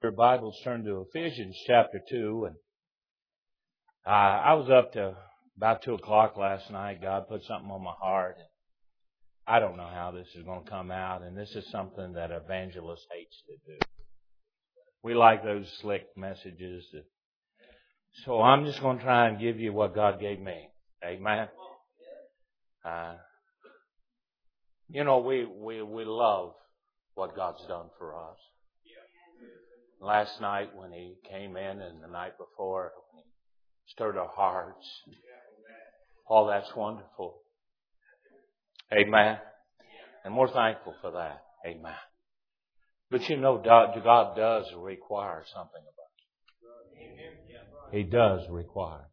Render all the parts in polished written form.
Your Bibles turn to Ephesians chapter 2. And I was up to about 2 o'clock last night. God put something on my heart. I don't know how this is going to come out. And this is something that evangelist hates to do. We like those slick messages. So I'm just going to try and give you what God gave me. Amen. We love what God's done for us. Last night when He came in and the night before, when He stirred our hearts. All that's wonderful. Amen. And we're thankful for that. Amen. But God does require something of us. He does require.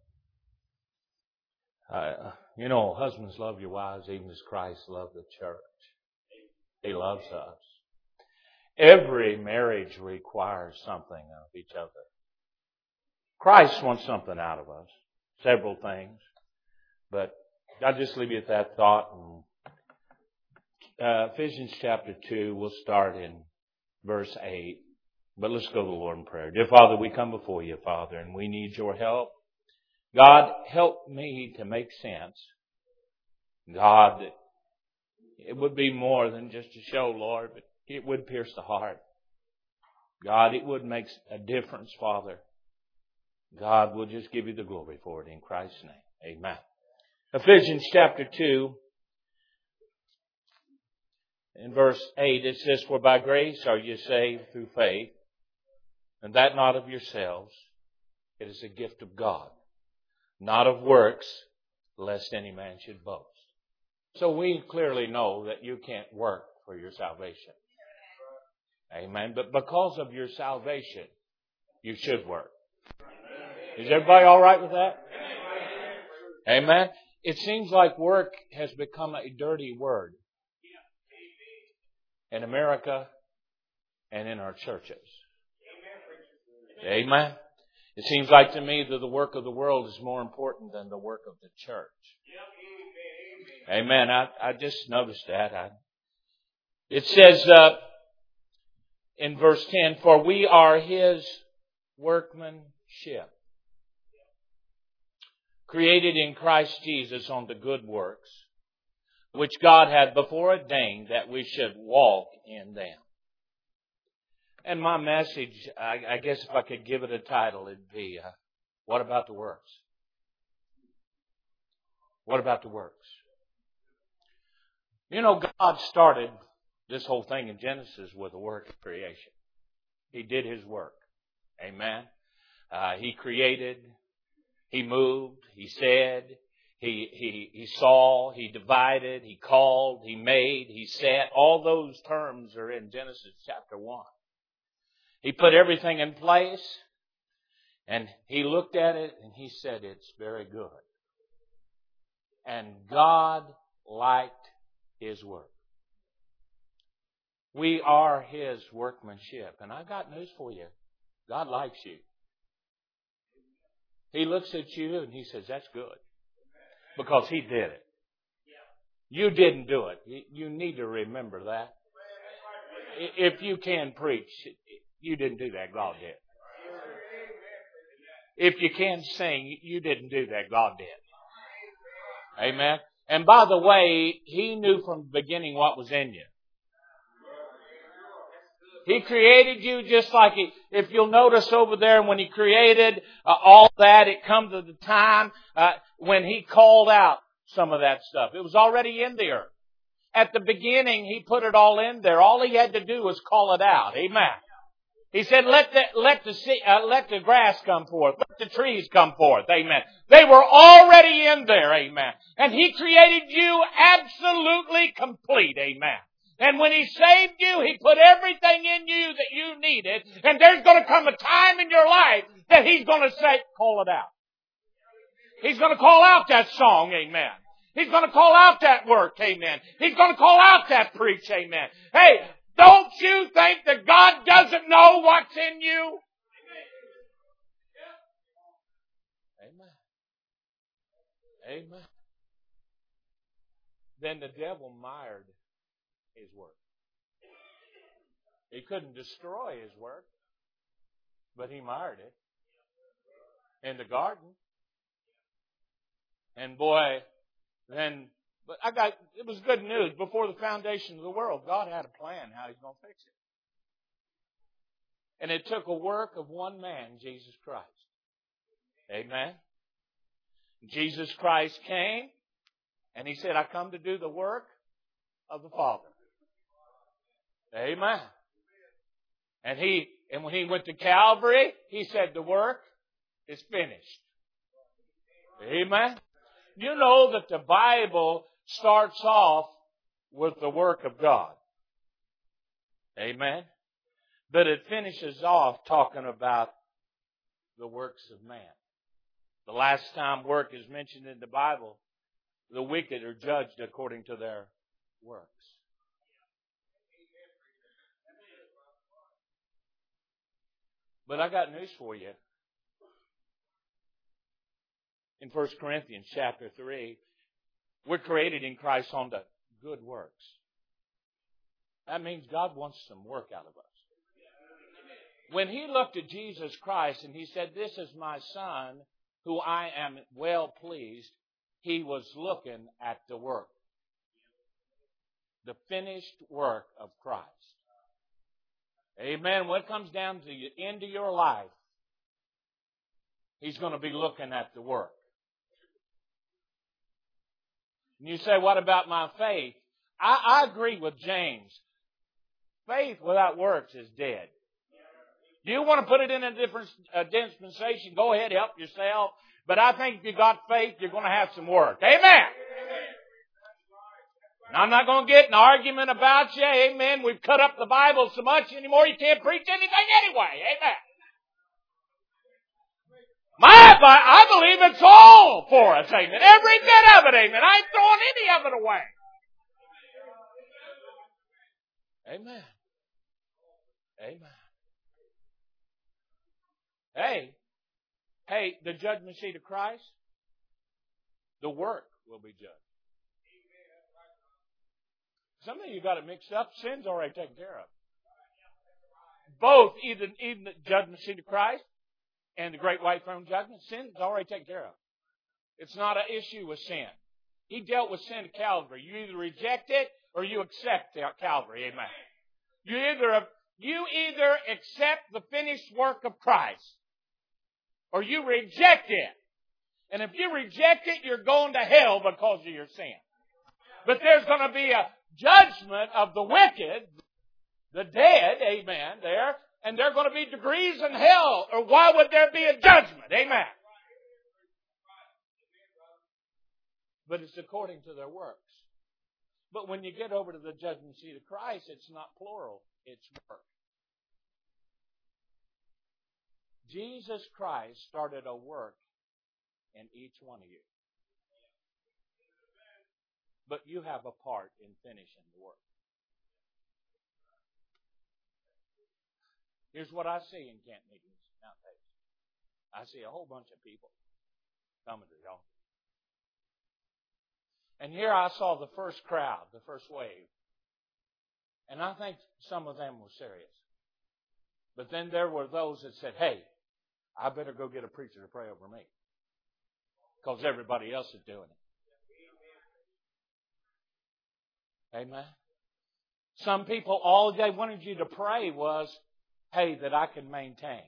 Husbands, love your wives even as Christ loved the church. He loves us. Every marriage requires something of each other. Christ wants something out of us. Several things. But I'll just leave you at that thought. Ephesians chapter 2, we'll start in verse 8. But let's go to the Lord in prayer. Dear Father, we come before you, Father, and we need your help. God, help me to make sense. God, it would be more than just a show, Lord, but it would pierce the heart. God, it would make a difference, Father. God, we'll just give you the glory for it in Christ's name. Amen. Ephesians chapter 2, in verse 8, it says, For by grace are you saved through faith, and that not of yourselves. It is a gift of God, not of works, lest any man should boast. So we clearly know that you can't work for your salvation. Amen. But because of your salvation, you should work. Is everybody all right with that? Amen. It seems like work has become a dirty word in America and in our churches. Amen. It seems like to me that the work of the world is more important than the work of the church. Amen. I just noticed that. It says in verse 10, For we are His workmanship, created in Christ Jesus unto good works, which God had before ordained that we should walk in them. And my message, I guess if I could give it a title, it'd be, What about the works? What about the works? God started this whole thing in Genesis with a work of creation. He did His work. Amen. He created. He moved. He said. He saw. He divided. He called. He made. He set. All those terms are in Genesis chapter 1. He put everything in place. And He looked at it and He said, It's very good. And God liked His work. We are His workmanship. And I've got news for you. God likes you. He looks at you and He says, That's good. Because He did it. You didn't do it. You need to remember that. If you can preach, you didn't do that. God did. If you can sing, you didn't do that. God did. Amen. And by the way, He knew from the beginning what was in you. He created you just like if you'll notice over there, when He created all that, it comes to the time when He called out some of that stuff. It was already in the earth. At the beginning, He put it all in there. All He had to do was call it out. Amen. He said, let the grass come forth. Let the trees come forth. Amen. They were already in there. Amen. And He created you absolutely complete. Amen. And when He saved you, He put everything in you that you needed. And there's going to come a time in your life that He's going to say, call it out. He's going to call out that song. Amen. He's going to call out that work. Amen. He's going to call out that preach. Amen. Hey, don't you think that God doesn't know what's in you? Amen. Amen. Then the devil mired His work. He couldn't destroy His work. But He mired it in the garden. And boy, it was good news. Before the foundation of the world, God had a plan how He's going to fix it. And it took a work of one man, Jesus Christ. Amen. Jesus Christ came and He said, I come to do the work of the Father. Amen. And when He went to Calvary, He said, the work is finished. Amen. You know that the Bible starts off with the work of God. Amen. But it finishes off talking about the works of man. The last time work is mentioned in the Bible, the wicked are judged according to their works. But I got news for you. In 1 Corinthians chapter 3, we're created in Christ unto good works. That means God wants some work out of us. When He looked at Jesus Christ and He said, this is my Son, who I am well pleased, He was looking at the work. The finished work of Christ. Amen. When it comes down to the end of your life, He's going to be looking at the work. And you say, what about my faith? I agree with James. Faith without works is dead. Do you want to put it in a different dispensation? Go ahead, help yourself. But I think if you got faith, you're going to have some work. Amen. And I'm not going to get an argument about you. Amen. We've cut up the Bible so much anymore you can't preach anything anyway. Amen. I believe it's all for us. Amen. Every bit of it. Amen. I ain't throwing any of it away. Amen. Amen. Hey, the judgment seat of Christ, the work will be judged. Some of you got it mixed up. Sin's already taken care of. Both, even the judgment seat of Christ and the great white throne judgment, sin's already taken care of. It's not an issue with sin. He dealt with sin at Calvary. You either reject it or you accept Calvary. Amen. You either accept the finished work of Christ or you reject it. And if you reject it, you're going to hell because of your sin. But there's going to be a judgment of the wicked, the dead, amen, there. And there are going to be degrees in hell. Or why would there be a judgment? Amen. But it's according to their works. But when you get over to the judgment seat of Christ, it's not plural. It's work. Jesus Christ started a work in each one of you. But you have a part in finishing the work. Here's what I see in camp meetings nowadays. I see a whole bunch of people coming to the altar. And here I saw the first crowd, the first wave. And I think some of them were serious. But then there were those that said, hey, I better go get a preacher to pray over me. Because everybody else is doing it. Amen. Some people, all they wanted you to pray was, hey, that I can maintain.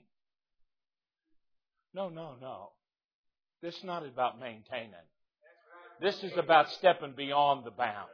No. This is not about maintaining. This is about stepping beyond the bounds.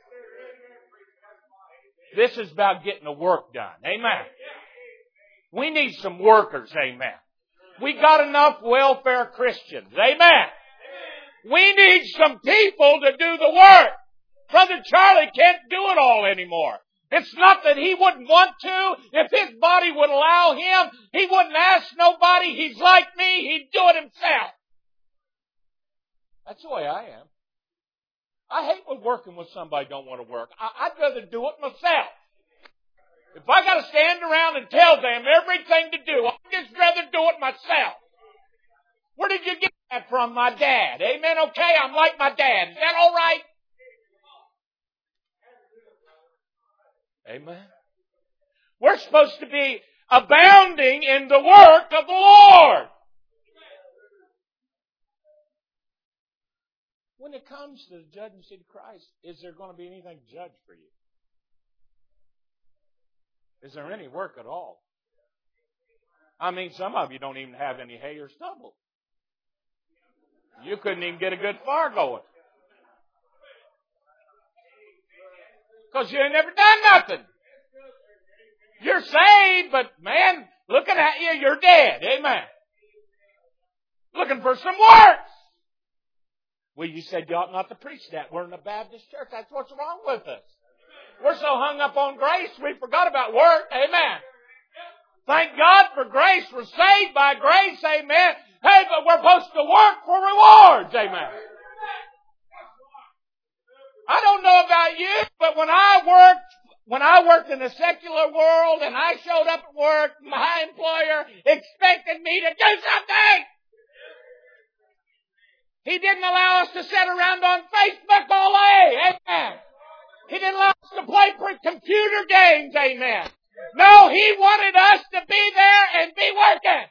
This is about getting the work done. Amen. We need some workers. Amen. We got enough welfare Christians. Amen. We need some people to do the work. Brother Charlie can't do it all anymore. It's not that he wouldn't want to. If his body would allow him, he wouldn't ask nobody. He's like me. He'd do it himself. That's the way I am. I hate working with somebody who don't want to work. I'd rather do it myself. If I got to stand around and tell them everything to do, I'd just rather do it myself. Where did you get that from? My dad. Amen. Okay, I'm like my dad. Is that all right? Amen. We're supposed to be abounding in the work of the Lord. When it comes to the judgment seat of Christ, is there going to be anything judged for you? Is there any work at all? I mean, some of you don't even have any hay or stubble. You couldn't even get a good fire going. Because you ain't never done nothing. You're saved, but man, looking at you, you're dead. Amen. Looking for some work. Well, you said you ought not to preach that. We're in a Baptist church. That's what's wrong with us. We're so hung up on grace, we forgot about work. Amen. Thank God for grace. We're saved by grace. Amen. Hey, but we're supposed to work for rewards. Amen. I don't know about you, but when I worked in the secular world and I showed up at work, my employer expected me to do something. He didn't allow us to sit around on Facebook all day. Amen. He didn't allow us to play computer games. Amen. No, He wanted us to be there and be working.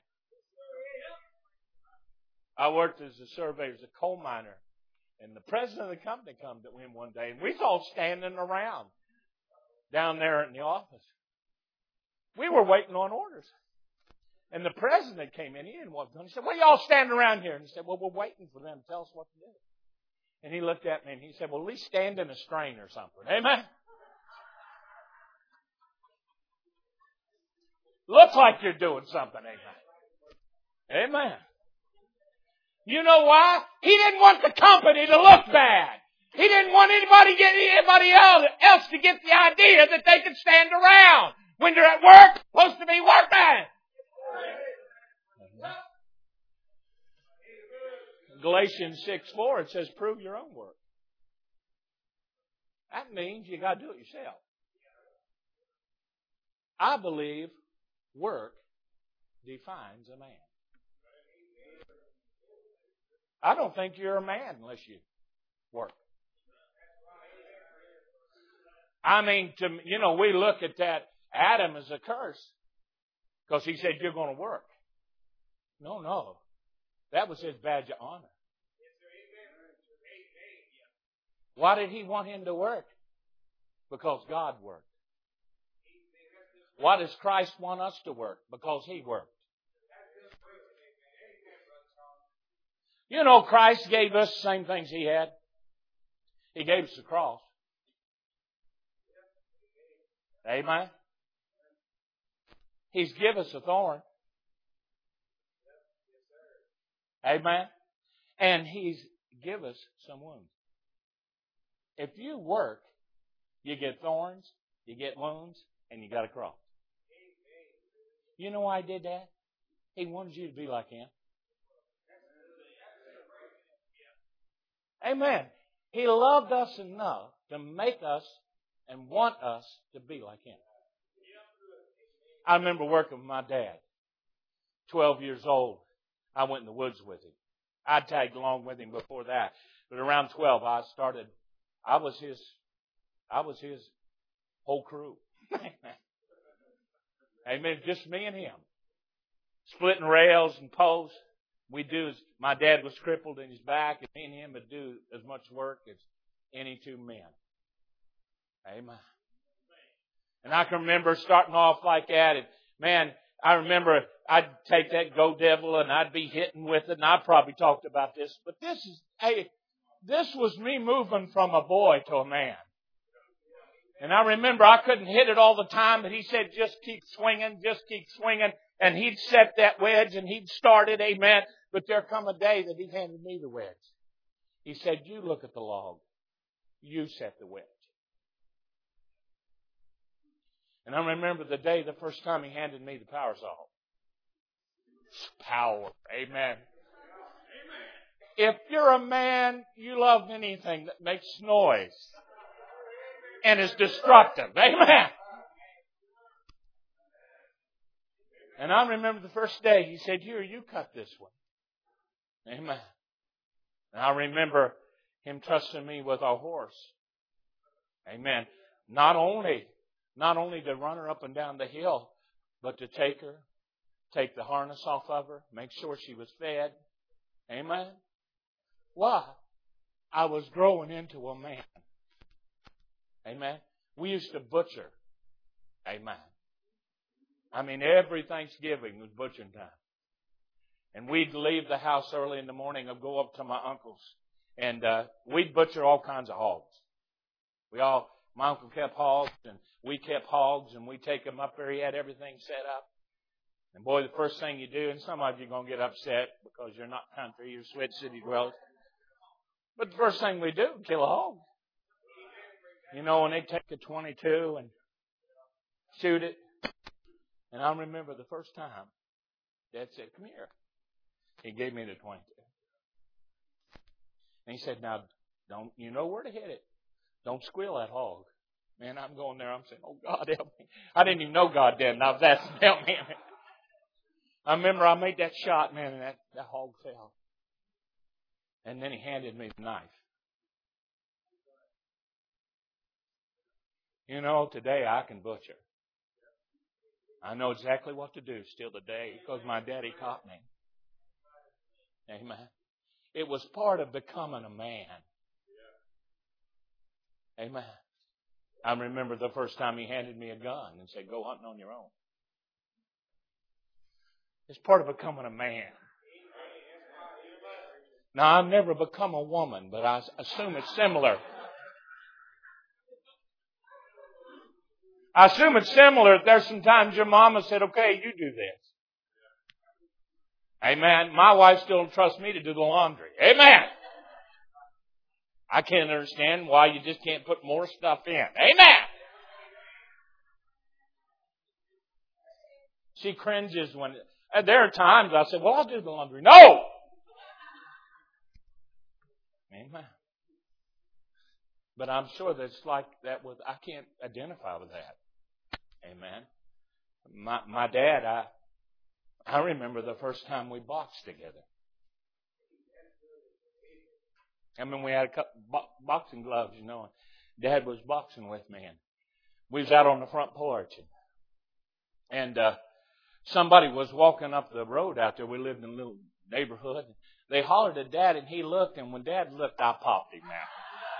I worked as a surveyor, as a coal miner. And the president of the company came to him one day, and we was all standing around down there in the office. We were waiting on orders. And the president came in. He didn't want to. He said, "What are y'all standing around here?" And he said, "Well, we're waiting for them to tell us what to do." And he looked at me and he said, "Well, at least stand in a strain or something." Amen. Looks like you're doing something. Amen. Amen. You know why? He didn't want the company to look bad. He didn't want anybody else to get the idea that they could stand around. When they're at work, they're supposed to be working. Galatians 6:4, it says, prove your own work. That means you got to do it yourself. I believe work defines a man. I don't think you're a man unless you work. I mean, we look at that Adam as a curse because he said you're going to work. No. That was his badge of honor. Why did he want him to work? Because God worked. Why does Christ want us to work? Because He worked. You know, Christ gave us the same things He had. He gave us the cross. Amen. He's given us a thorn. Amen. And He's given us some wounds. If you work, you get thorns, you get wounds, and you got a cross. You know why He did that? He wanted you to be like Him. Amen. He loved us enough to make us and want us to be like Him. I remember working with my dad. 12 years old, I went in the woods with him. I tagged along with him before that. But around 12, I was his whole crew. Amen. Just me and him. Splitting rails and posts. My dad was crippled in his back, and me and him would do as much work as any two men. Amen. And I can remember starting off like that, and man, I remember I'd take that Go Devil and I'd be hitting with it, and I probably talked about this, but this was me moving from a boy to a man. And I remember I couldn't hit it all the time, but he said, just keep swinging. And he'd set that wedge and he'd start it, amen. But there come a day that he handed me the wedge. He said, you look at the log. You set the wedge. And I remember the day, the first time he handed me the power saw. Power. Amen. If you're a man, you love anything that makes noise and is destructive. Amen. And I remember the first day he said, here, you cut this one. Amen. And I remember him trusting me with our horse. Amen. Not only to run her up and down the hill, but to take her, take the harness off of her, make sure she was fed. Amen? Why? I was growing into a man. Amen? We used to butcher. Amen. I mean, every Thanksgiving was butchering time. And we'd leave the house early in the morning and go up to my uncle's. And we'd butcher all kinds of hogs. My uncle kept hogs, and we kept hogs, and we'd take them up there. He had everything set up. And boy, the first thing you do, and some of you are going to get upset because you're not country, you're Switch City dwellers. But the first thing we do, kill a hog. You know, and they take a .22 and shoot it. And I remember the first time, Dad said, "Come here." He gave me the .22. And he said, "Now, you know where to hit it. Don't squeal that hog." Man, I'm going there. I'm saying, "Oh, God, help me." I didn't even know God did. And I was asking, "Help me." I remember I made that shot, man, and that hog fell. And then he handed me the knife. You know, today I can butcher. I know exactly what to do still today because my daddy taught me. Amen. It was part of becoming a man. Amen. I remember the first time he handed me a gun and said, "Go hunting on your own." It's part of becoming a man. Now, I've never become a woman, but I assume it's similar. I assume it's similar. There's some times your mama said, "Okay, you do this." Amen. My wife still trusts me to do the laundry. Amen. I can't understand why you just can't put more stuff in. Amen. She cringes when... There are times I said, "Well, I'll do the laundry." No! Amen. But I'm sure that's like that with... I can't identify with that. Amen. My dad, I remember the first time we boxed together. I mean, we had a couple boxing gloves, you know. Dad was boxing with me, and we was out on the front porch, and somebody was walking up the road out there. We lived in a little neighborhood. They hollered at Dad, and he looked, and when Dad looked, I popped him out.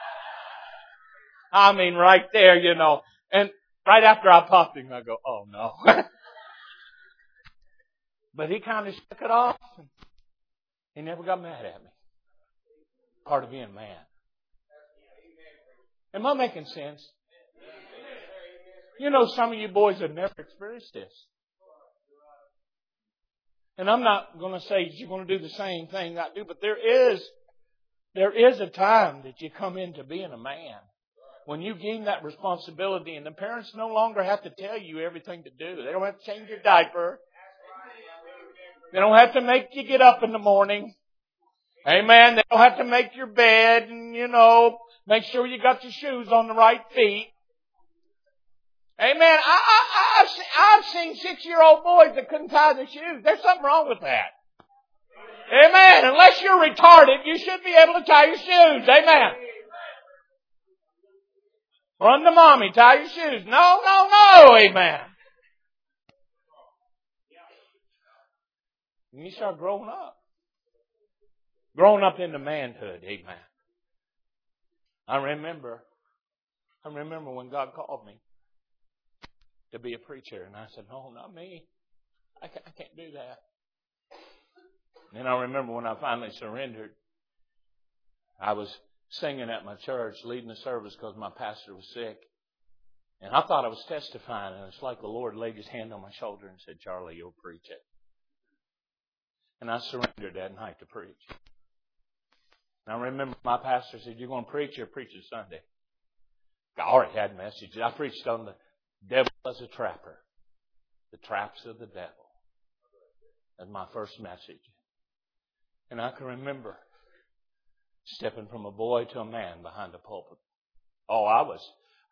I mean, right there, you know. And right after I popped him, I go, "Oh, no." But he kind of shook it off, and he never got mad at me. Part of being a man. Am I making sense? You know, some of you boys have never experienced this. And I'm not going to say you're going to do the same thing I do, but there is a time that you come into being a man. When you gain that responsibility, and the parents no longer have to tell you everything to do. They don't have to change your diaper. They don't have to make you get up in the morning. Amen. They don't have to make your bed and, you know, make sure you got your shoes on the right feet. Amen. I've seen 6-year-old boys that couldn't tie their shoes. There's something wrong with that. Amen. Unless you're retarded, you should be able to tie your shoes. Amen. Run to mommy, tie your shoes. No. Amen. And you start growing up. Growing up into manhood. Amen. I remember when God called me to be a preacher. And I said, "No, not me. I can't do that." And then I remember when I finally surrendered, I was singing at my church, leading the service because my pastor was sick. And I thought I was testifying. And it's like the Lord laid His hand on my shoulder and said, "Charlie, you'll preach it." And I surrendered that night to preach. And I remember my pastor said, "You're going to preach or preach it Sunday?" I already had messages. I preached on the devil as a trapper. The traps of the devil. That's my first message. And I can remember stepping from a boy to a man behind the pulpit. Oh, I was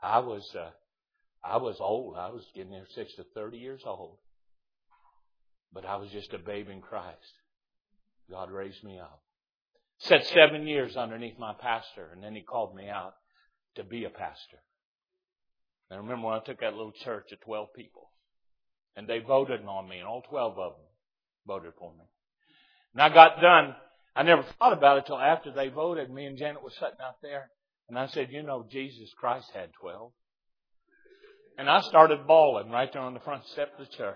old. I was getting near 30 years old. But I was just a babe in Christ. God raised me up. Sat 7 years underneath my pastor, and then he called me out to be a pastor. And I remember when I took that little church of 12 people. And they voted on me, and all 12 of them voted for me. And I got done. I never thought about it till after they voted. Me and Janet was sitting out there. And I said, you know, Jesus Christ had 12. And I started bawling right there on the front step of the church.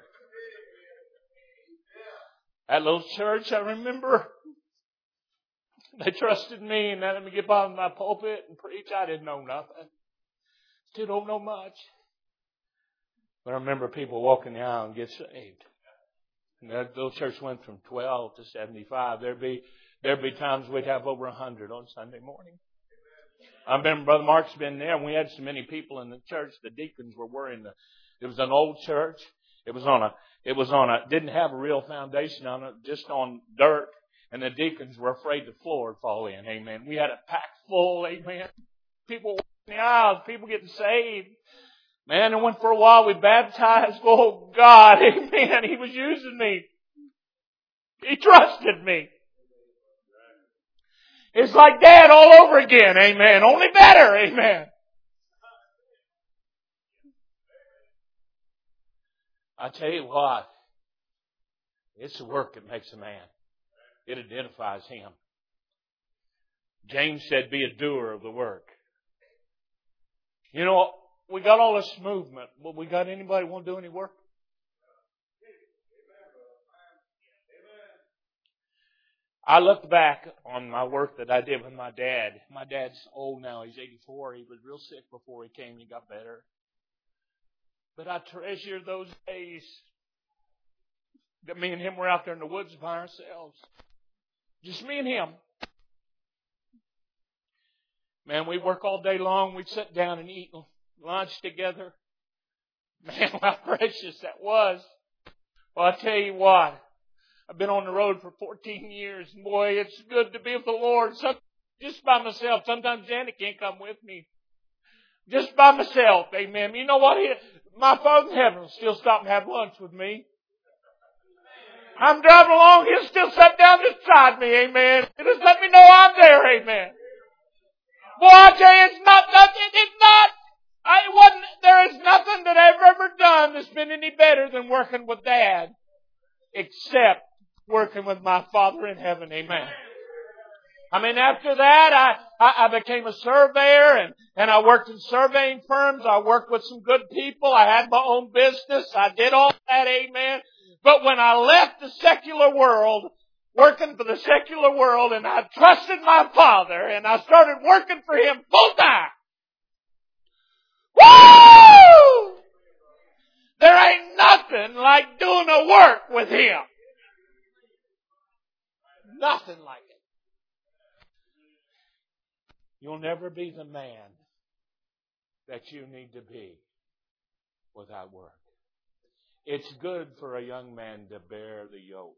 That little church, I remember, they trusted me and let me get behind my pulpit and preach. I didn't know nothing. Still don't know much. But I remember people walking the aisle and get saved. And that little church went from 12 to 75. There'd be times we'd have over 100 on Sunday morning. I remember Brother Mark's been there, and we had so many people in the church. The deacons were wearing it was an old church. It was didn't have a real foundation on it, just on dirt. And the deacons were afraid the floor would fall in. Amen. We had it packed full. Amen. People walking the aisles, people getting saved. Man, and went for a while. We baptized. Oh, God. Amen. He was using me. He trusted me. It's like Dad all over again. Amen. Only better. Amen. I tell you what. It's the work that makes a man. It identifies him. James said, be a doer of the work. You know, we got all this movement, but we got anybody want to do any work? I looked back on my work that I did with my dad. My dad's old now. He's 84. He was real sick before he came. He got better. But I treasure those days that me and him were out there in the woods by ourselves. Just me and him. Man, we'd work all day long. We'd sit down and eat lunch together. Man, how precious that was. Well, I tell you what. I've been on the road for 14 years. Boy, it's good to be with the Lord. Just by myself. Sometimes Janet can't come with me. Just by myself. Amen. You know what? My Father in heaven will still stop and have lunch with me. I'm driving along. He'll still sit down beside me. Amen. He'll just let me know I'm there. Amen. Boy, I tell you, there is nothing that I've ever done that's been any better than working with Dad. Except working with my Father in heaven. Amen. I mean, after that, I became a surveyor and I worked in surveying firms. I worked with some good people. I had my own business. I did all that. Amen. But when I left the secular world, working for the secular world, and I trusted my Father and I started working for Him full time. Woo! There ain't nothing like doing a work with Him. Nothing like it. You'll never be the man that you need to be without work. It's good for a young man to bear the yoke.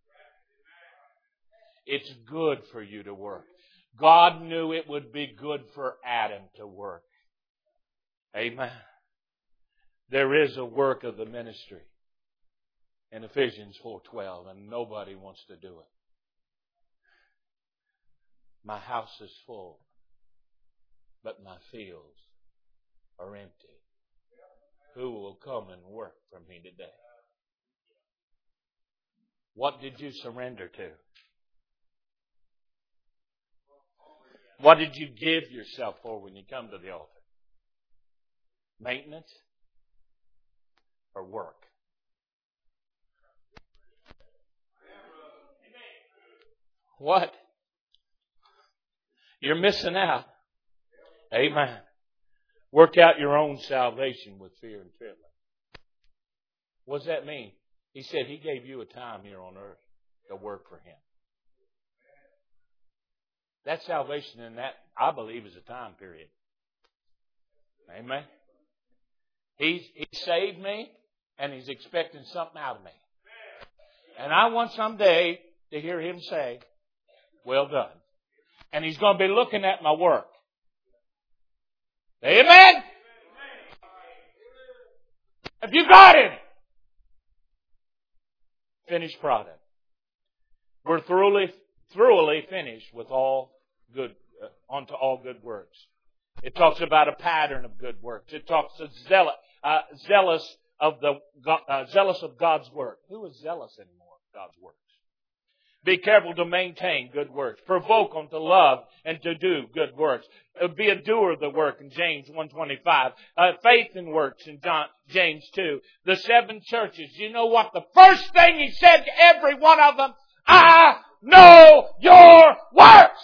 It's good for you to work. God knew it would be good for Adam to work. Amen. There is a work of the ministry in Ephesians 4:12, and nobody wants to do it. My house is full, but my fields are empty. Who will come and work for me today? What did you surrender to? What did you give yourself for when you come to the altar? Maintenance or work? What? You're missing out. Amen. Work out your own salvation with fear and trembling. What does that mean? He said He gave you a time here on earth to work for Him. That salvation in that, I believe, is a time period. Amen. He saved me, and He's expecting something out of me. And I want someday to hear Him say, well done. And He's going to be looking at my work. Amen? Have you got it? Finished product. We're thoroughly finished with all good, onto all good works. It talks about a pattern of good works. It talks of zealous of zealous of God's work. Who is zealous anymore of God's works? Be careful to maintain good works. Provoke them to love and to do good works. Be a doer of the work in James 1:25. Faith in works in James 2. The 7 churches. You know what? The first thing he said to every one of them, I know your works.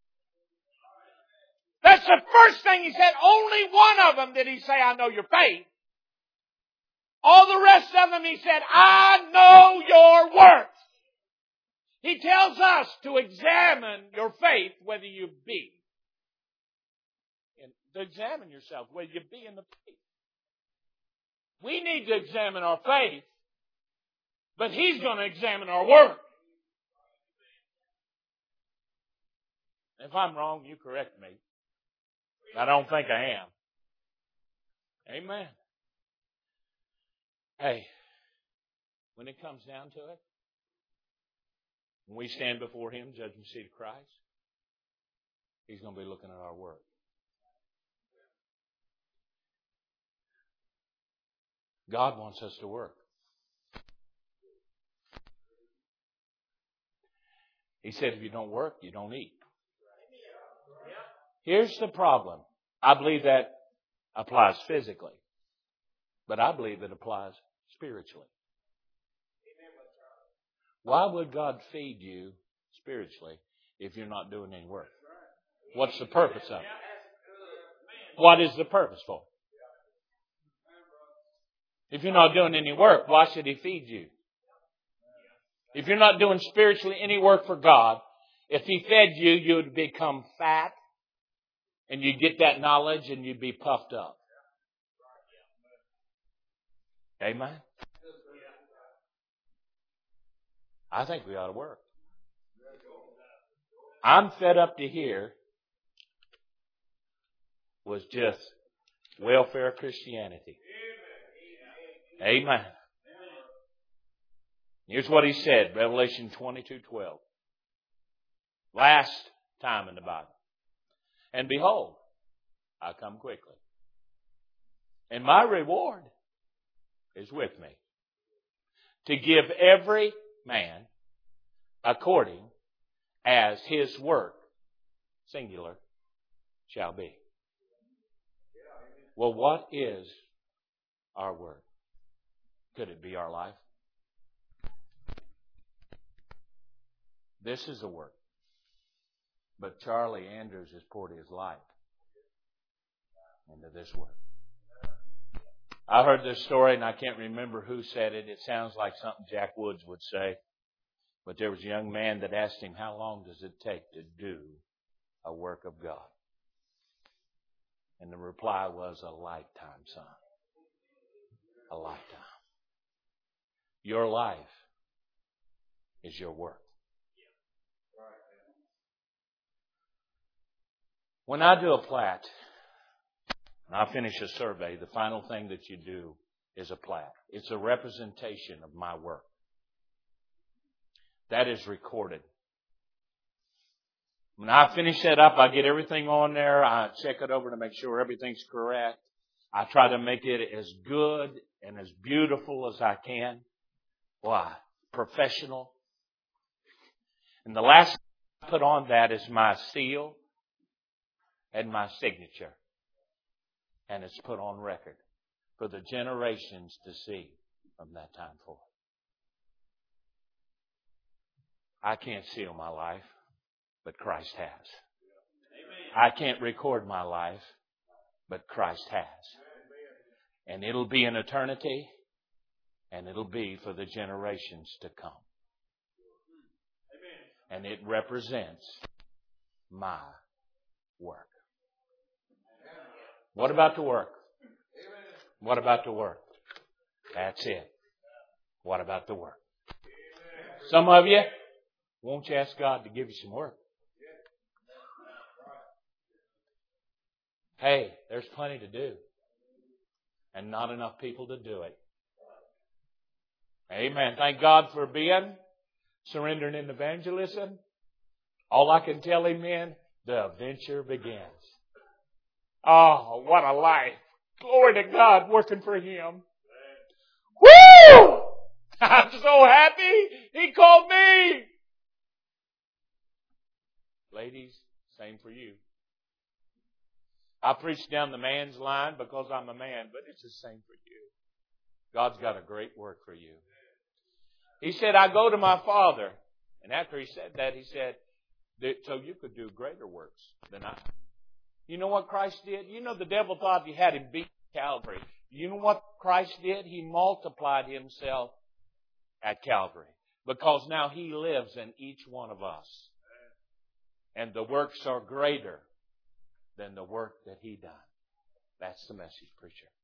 That's the first thing he said. Only one of them did he say, I know your faith. All the rest of them he said, I know your works. He tells us to examine your faith, whether you be. And to examine yourself, whether you be in the faith. We need to examine our faith, but He's going to examine our work. If I'm wrong, you correct me. I don't think I am. Amen. Hey, when it comes down to it, when we stand before Him, judgment seat of Christ, He's going to be looking at our work. God wants us to work. He said, if you don't work, you don't eat. Here's the problem. I believe that applies physically, but I believe it applies spiritually. Why would God feed you spiritually if you're not doing any work? What's the purpose of it? What is the purpose for? If you're not doing any work, why should He feed you? If you're not doing spiritually any work for God, if He fed you, you would become fat and you'd get that knowledge and you'd be puffed up. Amen? I think we ought to work. I'm fed up to hear was just welfare Christianity. Amen. Here's what He said, Revelation 22:12. Last time in the Bible. And behold, I come quickly. And my reward is with me, to give every man according as his work, singular, shall be. Well, what is our work? Could it be our life? This is a work. But Charlie Andrews has poured his life into this work. I heard this story and I can't remember who said it. It sounds like something Jack Woods would say. But there was a young man that asked him, how long does it take to do a work of God? And the reply was, a lifetime, son. A lifetime. Your life is your work. When I do a plat, and I finish a survey, the final thing that you do is a plat. It's a representation of my work. That is recorded. When I finish that up, I get everything on there. I check it over to make sure everything's correct. I try to make it as good and as beautiful as I can. Why? Professional. And the last thing I put on that is my seal and my signature. And it's put on record for the generations to see from that time forth. I can't seal my life, but Christ has. I can't record my life, but Christ has. And it'll be in eternity, and it'll be for the generations to come. And it represents my work. What about the work? What about the work? That's it. What about the work? Some of you, won't you ask God to give you some work? Hey, there's plenty to do. And not enough people to do it. Amen. Thank God for being surrendering in evangelism. All I can tell Him, man, the adventure begins. Oh, what a life. Glory to God working for Him. Woo! I'm so happy He called me. Ladies, same for you. I preach down the man's line because I'm a man, but it's the same for you. God's got a great work for you. He said, I go to my Father. And after He said that, He said, so you could do greater works than I. You know what Christ did? You know the devil thought he had him beat at Calvary. You know what Christ did? He multiplied Himself at Calvary. Because now He lives in each one of us. And the works are greater than the work that He done. That's the message, preacher.